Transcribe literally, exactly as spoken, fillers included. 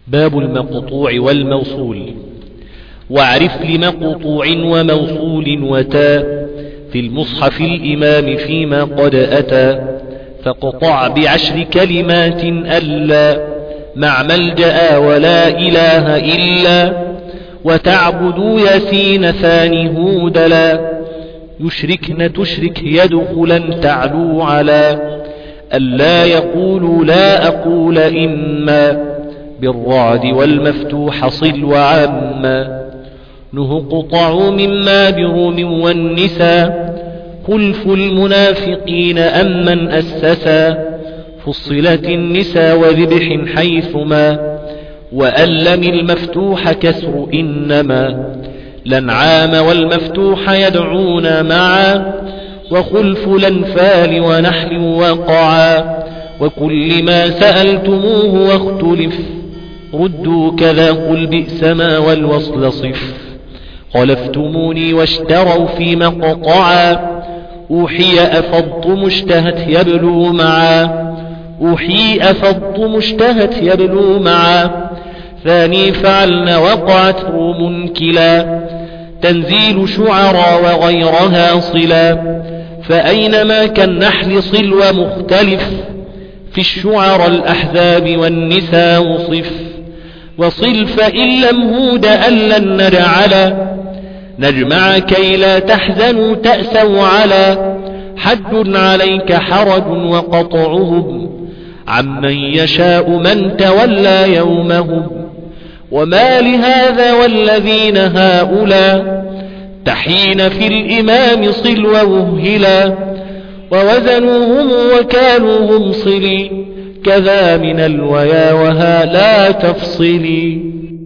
باب المقطوع والموصول. واعرف لمقطوع وموصول وتا في المصحف الإمام فيما قد أتى، فاقطع بعشر كلمات ألا مع ملجأ ولا إله إلا، وتعبدوا ياسين ثاني هودلا، يشركن تشرك يدخلا تعلو على، ألا يقولوا لا أقول إما، بالرعد والمفتوح صل وعما، نهقطع مما بروم والنساء، خلف المنافقين أمن أسسا، فصلت النساء وذبح حيثما، وألم المفتوح كسر إنما، الأنعام والمفتوح يدعون معا، وخلف الأنفال ونحل وقعا، وكل ما سألتموه واختلف، ردوا كذا قل بئس ما والوصل صف، خلفتموني واشتروا في مقطعا، أوحي أفضت مشتهت يبلو معا، أوحي أفضت مشتهت يبلو معا، ثاني فعلن وقعت روم كلا، تنزيل شعرا وغيرها صلا، فأينما كالنحل صل ومختلف، في الشعر الأحزاب والنساء وصف، وصل فإن لم هود أن نجعلا، نجمع كي لا تحزنوا تأسوا على، حد عليك حرج وقطعهم، عمن يشاء من تولى يومهم، وما لهذا والذين هؤلاء، تحين في الإمام صل ووهلا، ووزنوهم وكانوا هم صلي، كذا من الويا وها لا تفصلي.